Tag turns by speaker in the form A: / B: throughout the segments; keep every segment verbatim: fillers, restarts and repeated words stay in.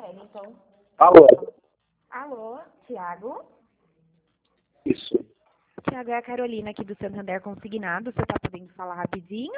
A: ela, então.
B: Alô?
A: Alô, Tiago?
B: Isso.
A: Tiago, é a Carolina aqui do Santander Consignado. Você tá podendo falar rapidinho?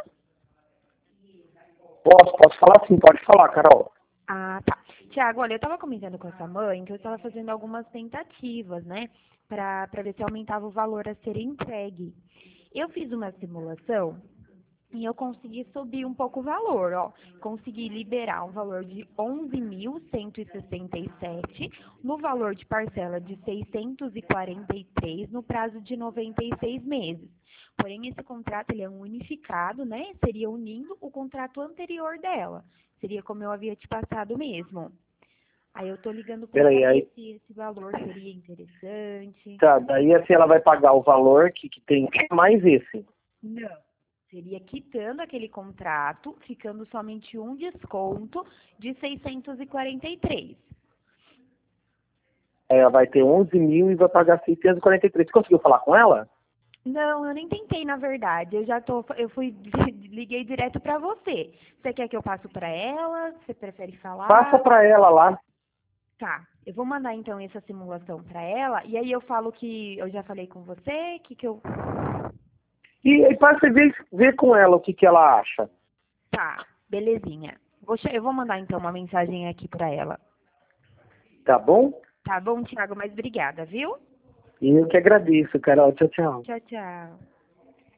B: Posso, posso falar sim, pode falar, Carol.
A: Ah, tá. Tiago, olha, eu tava comentando com a sua mãe que eu estava fazendo algumas tentativas, né? Pra, pra ver se aumentava o valor a ser entregue. Eu fiz uma simulação e eu consegui subir um pouco o valor, ó. Consegui liberar um valor de onze mil cento e sessenta e sete no valor de parcela de seiscentos e quarenta e três no prazo de noventa e seis meses. Porém, esse contrato ele é um unificado, né? Seria unindo o contrato anterior dela. Seria como eu havia te passado mesmo. Aí eu tô ligando para
B: Peraí,
A: saber
B: aí,
A: se esse valor seria interessante.
B: tá, daí assim ela vai pagar o valor que, que tem mais esse.
A: Não. Seria quitando aquele contrato, ficando somente um desconto de seiscentos e quarenta e três.
B: Aí ela vai ter onze mil e vai pagar seiscentos e quarenta e três. Você conseguiu falar com ela?
A: Não, eu nem tentei, na verdade. Eu já tô, eu fui, liguei direto para você. Você quer que eu passe para ela? Você prefere
B: Passa
A: falar?
B: pra ela lá.
A: Tá, eu vou mandar então essa simulação para ela e aí eu falo que eu já falei com você, que que eu
B: E, e para você ver, ver com ela o que, que ela acha.
A: Tá, belezinha. Vou che- eu vou mandar então uma mensagem aqui para ela.
B: Tá bom?
A: Tá bom, Thiago, mas obrigada, viu?
B: E eu que agradeço, Carol. Tchau, tchau.
A: Tchau, tchau.